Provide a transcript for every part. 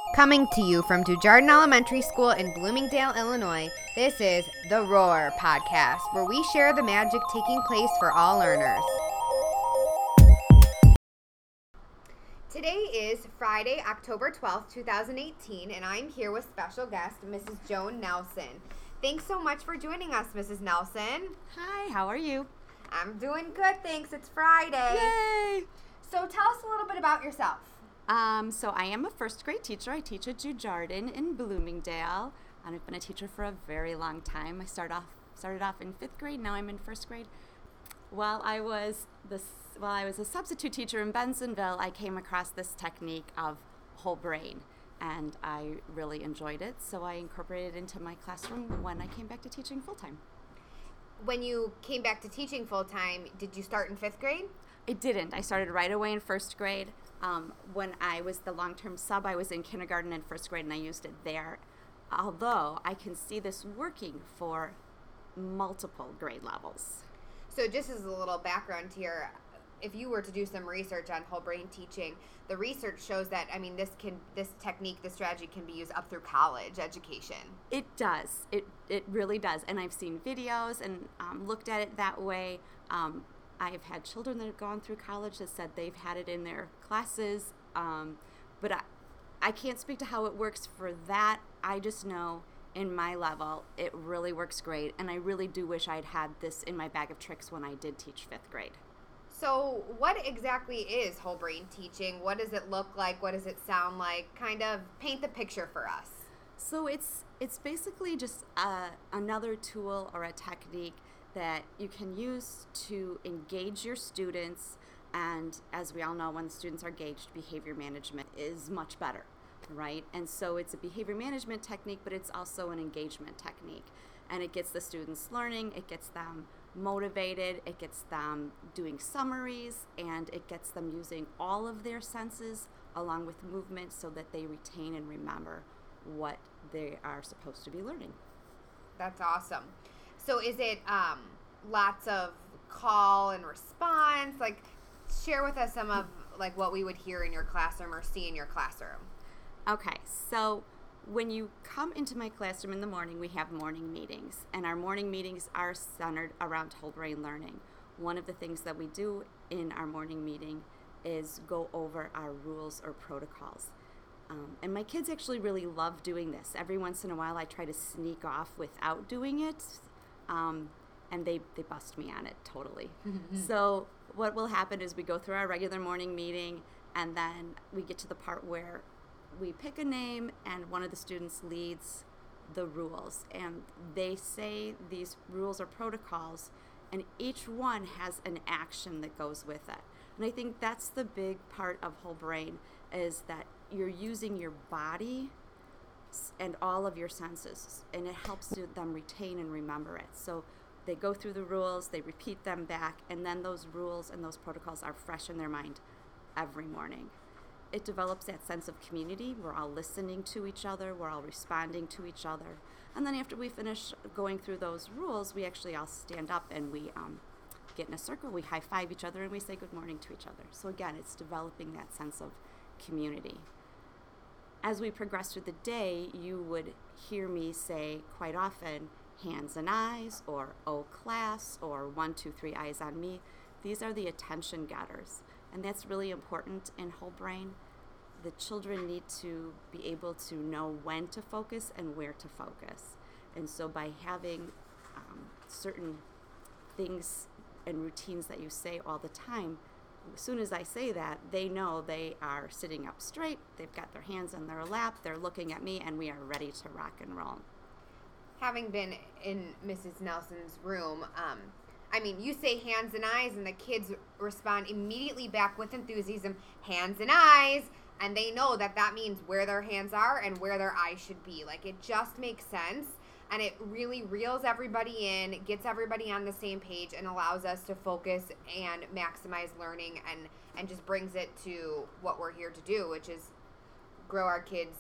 Coming to you from DuJardin Elementary School in Bloomingdale, Illinois, this is The Roar Podcast, where we share the magic taking place for all learners. Today is Friday, October 12th, 2018, and I'm here with special guest, Mrs. Joan Nelson. Thanks so much for joining us, Mrs. Nelson. Hi, how are you? I'm doing good, thanks. It's Friday. Yay! So tell us a little bit about yourself. So I am a first grade teacher. I teach at DuJardin in Bloomingdale, and I've been a teacher for a very long time. I started off in 5th grade. Now I'm in 1st grade. While I was a substitute teacher in Bensenville, I came across this technique of whole brain, and I really enjoyed it. So I incorporated it into my classroom when I came back to teaching full time. When you came back to teaching full time, did you start in 5th grade? I didn't. I started right away in 1st grade. When I was the long-term sub, I was in kindergarten and 1st grade, and I used it there. Although I can see this working for multiple grade levels. So just as a little background here, if you were to do some research on whole brain teaching, the research shows that, this technique, this strategy can be used up through college education. It does. It really does. And I've seen videos and looked at it that way. I've had children that have gone through college that said they've had it in their classes, but I can't speak to how it works for that. I just know in my level it really works great, and I really do wish I'd had this in my bag of tricks when I did teach 5th grade. So what exactly is whole brain teaching? What does it look like? What does it sound like? Kind of paint the picture for us. So it's basically just another tool or a technique that you can use to engage your students, and as we all know, when the students are engaged, behavior management is much better, right? And so it's a behavior management technique, but it's also an engagement technique, and it gets the students learning, it gets them motivated, it gets them doing summaries, and it gets them using all of their senses along with movement so that they retain and remember what they are supposed to be learning. That's awesome. So is it lots of call and response? Like, share with us some of what we would hear in your classroom or see in your classroom. Okay, so when you come into my classroom in the morning, we have morning meetings, and our morning meetings are centered around whole brain learning. One of the things that we do in our morning meeting is go over our rules or protocols. And my kids actually really love doing this. Every once in a while I try to sneak off without doing it, and they bust me on it totally. So what will happen is we go through our regular morning meeting, and then we get to the part where we pick a name and one of the students leads the rules, and they say these rules or protocols, and each one has an action that goes with it. And I think that's the big part of whole brain, is that you're using your body and all of your senses, and it helps them retain and remember it. So they go through the rules, they repeat them back, and then those rules and those protocols are fresh in their mind every morning. It develops that sense of community. We're all listening to each other, we're all responding to each other. And then after we finish going through those rules, we actually all stand up and we get in a circle, we high-five each other, and we say good morning to each other. So again, it's developing that sense of community. As we progress through the day, you would hear me say quite often, hands and eyes, or oh class, or 1, 2, 3 eyes on me. These are the attention getters, and that's really important in whole brain. The children need to be able to know when to focus and where to focus. And so by having certain things and routines that you say all the time, as soon as I say that, they know they are sitting up straight, they've got their hands in their lap, they're looking at me, and we are ready to rock and roll. Having been in Mrs. Nelson's room, you say hands and eyes, and the kids respond immediately back with enthusiasm, hands and eyes, and they know that means where their hands are and where their eyes should be. It just makes sense, and it really reels everybody in, gets everybody on the same page, and allows us to focus and maximize learning, and just brings it to what we're here to do, which is grow our kids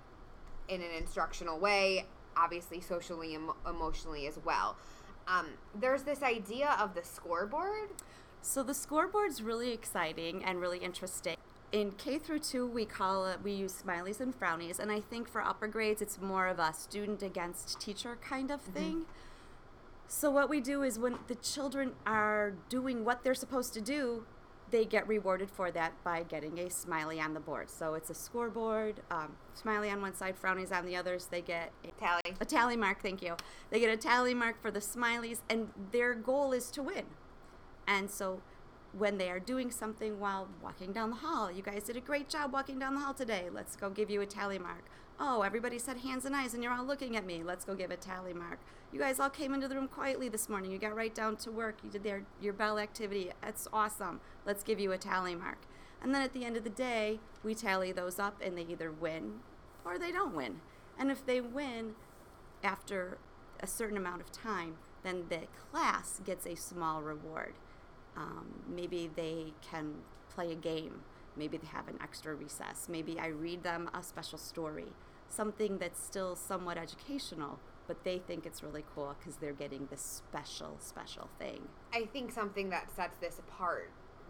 in an instructional way, obviously socially and emotionally as well. There's this idea of the scoreboard. So the scoreboard's really exciting and really interesting. in K through 2, we use smileys and frownies, and I think for upper grades, it's more of a student against teacher kind of thing. So what we do is when the children are doing what they're supposed to do, they get rewarded for that by getting a smiley on the board. So it's a scoreboard, smiley on one side, frownies on the others. They get a tally mark, thank you. They get a tally mark for the smileys, and their goal is to win. And so when they are doing something while walking down the hall, you guys did a great job walking down the hall today. Let's go give you a tally mark. Oh, everybody said hands and eyes and you're all looking at me. Let's go give a tally mark. You guys all came into the room quietly this morning. You got right down to work. You did your bell activity. That's awesome. Let's give you a tally mark. And then at the end of the day, we tally those up and they either win or they don't win. And if they win after a certain amount of time, then the class gets a small reward. Maybe they can play a game. Maybe they have an extra recess. Maybe I read them a special story, something that's still somewhat educational, but they think it's really cool because they're getting this special thing. I think something that sets this apart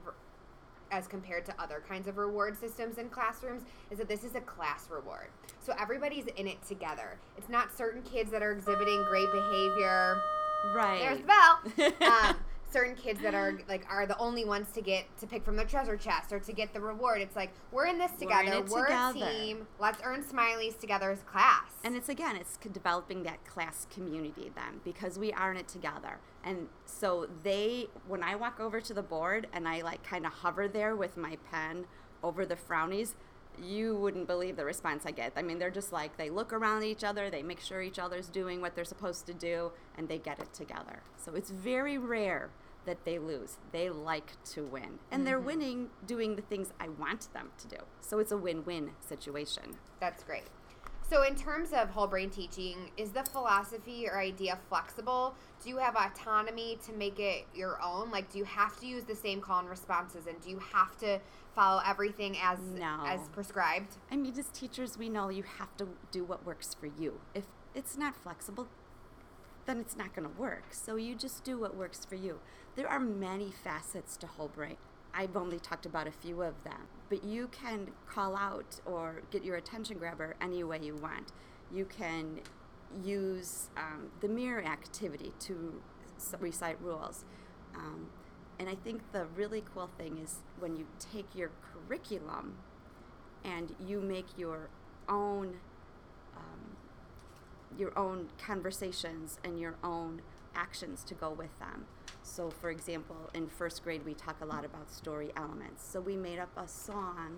as compared to other kinds of reward systems in classrooms is that this is a class reward. So everybody's in it together. It's not certain kids that are exhibiting great behavior. Right. There's the bell. Certain kids that are the only ones to pick from the treasure chest or to get the reward. It's like, we're in this together. We're a team. Let's earn smileys together as class. And it's developing that class community then, because we are in it together. And so when I walk over to the board and I kind of hover there with my pen over the frownies, you wouldn't believe the response I get. I mean, they're just they look around at each other, they make sure each other's doing what they're supposed to do, and they get it together. So it's very rare that they lose. They like to win. And they're winning doing the things I want them to do. So it's a win-win situation. That's great. So in terms of whole brain teaching, is the philosophy or idea flexible? Do you have autonomy to make it your own? Do you have to use the same call and responses, and do you have to follow everything as prescribed? I mean, as teachers, we know you have to do what works for you. If it's not flexible, then it's not going to work. So you just do what works for you. There are many facets to whole brain. I've only talked about a few of them, but you can call out or get your attention grabber any way you want. You can use the mirror activity to recite rules. And I think the really cool thing is when you take your curriculum and you make your own conversations and your own actions to go with them. So, for example, in first grade, we talk a lot about story elements. So we made up a song,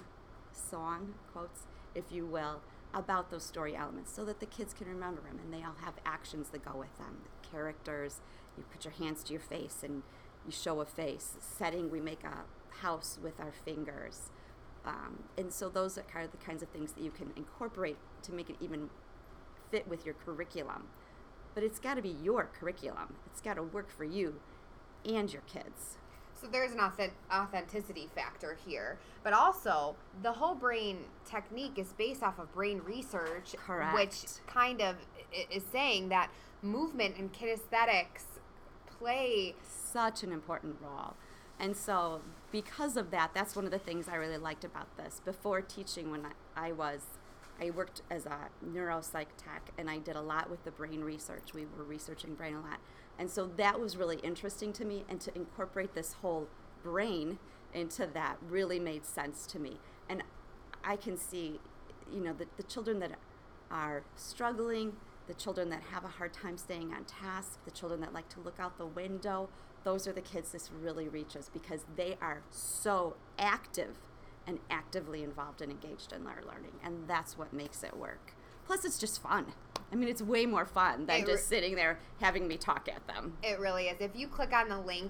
quotes, if you will, about those story elements so that the kids can remember them, and they all have actions that go with them. The characters, you put your hands to your face and you show a face. Setting, we make a house with our fingers. And so those are kind of the kinds of things that you can incorporate to make it even fit with your curriculum. But it's got to be your curriculum. It's got to work for you and your kids. So there's an authenticity factor here. But also, the whole brain technique is based off of brain research. Correct. Which kind of is saying that movement and kinesthetics play such an important role. And so because of that, that's one of the things I really liked about this. Before teaching, when I worked as a neuropsych tech, and I did a lot with the brain research. We were researching brain a lot. And so that was really interesting to me, and to incorporate this whole brain into that really made sense to me. And I can see, the children that are struggling, the children that have a hard time staying on task, the children that like to look out the window, those are the kids this really reaches because they are so active and actively involved and engaged in their learning. And that's what makes it work. Plus, it's just fun. I mean, it's way more fun than just sitting there having me talk at them. It really is. If you click on the link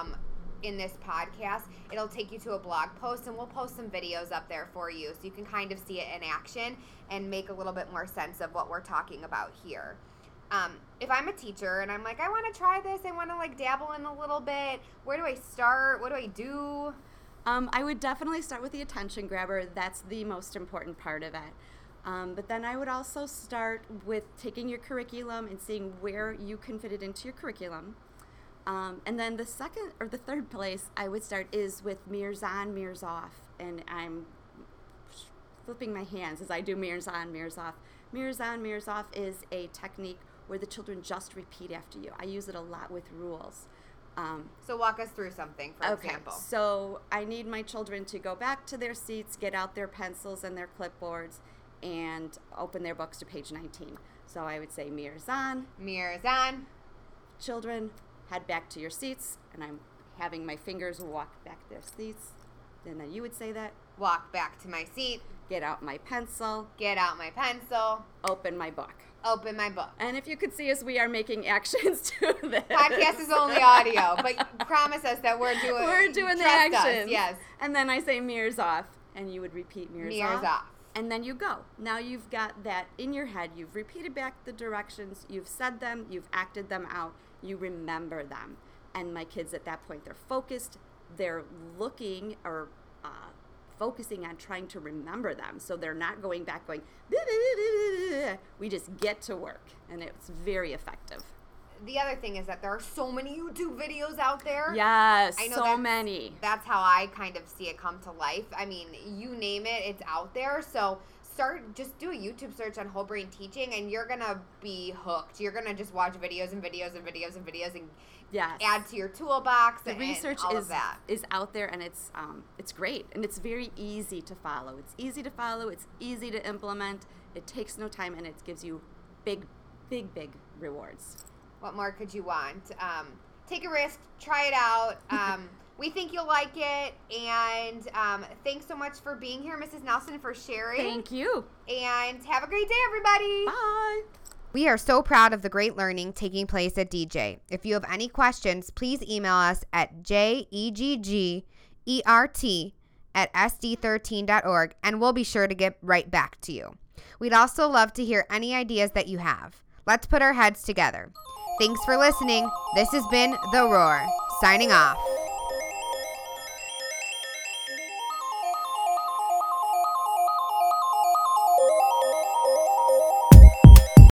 in this podcast, it'll take you to a blog post, and we'll post some videos up there for you so you can kind of see it in action and make a little bit more sense of what we're talking about here. If I'm a teacher and I'm like, I want to try this, I want to dabble in a little bit, where do I start? What do I do? I would definitely start with the attention grabber. That's the most important part of it. But then I would also start with taking your curriculum and seeing where you can fit it into your curriculum. And then the second or the third place I would start is with mirrors on, mirrors off. And I'm flipping my hands as I do mirrors on, mirrors off. Mirrors on, mirrors off is a technique where the children just repeat after you. I use it a lot with rules. So walk us through something, for example. So I need my children to go back to their seats, get out their pencils and their clipboards, and open their books to page 19. So I would say mirrors on. Mirrors on. Children, head back to your seats, and I'm having my fingers walk back to their seats. And then you would say that. Walk back to my seat. Get out my pencil. Get out my pencil. Open my book. Open my book. And if you could see us, we are making actions to this. Podcast is only audio, but promise us that we're doing the actions. Us, yes. And then I say mirrors off, and you would repeat mirrors off. And then you go. Now you've got that in your head. You've repeated back the directions. You've said them. You've acted them out. You remember them. And my kids at that point, they're focused. They're looking or focusing on trying to remember them. So they're not going back going, blah, blah, blah, blah. We just get to work. And it's very effective. The other thing is that there are so many YouTube videos out there. Yes, so many. That's how I kind of see it come to life. I mean, you name it, it's out there. So just do a YouTube search on Whole Brain Teaching, and you're going to be hooked. You're going to just watch videos and videos and videos and videos and add to your toolbox. The research is out there, and it's great, and it's very easy to follow. It's easy to follow. It's easy to implement. It takes no time, and it gives you big, big, big rewards. What more could you want? Take a risk. Try it out. We think you'll like it. And thanks so much for being here, Mrs. Nelson, for sharing. Thank you. And have a great day, everybody. Bye. We are so proud of the great learning taking place at DJ. If you have any questions, please email us at jeggert@sd13.org, and we'll be sure to get right back to you. We'd also love to hear any ideas that you have. Let's put our heads together. Thanks for listening. This has been The Roar, signing off.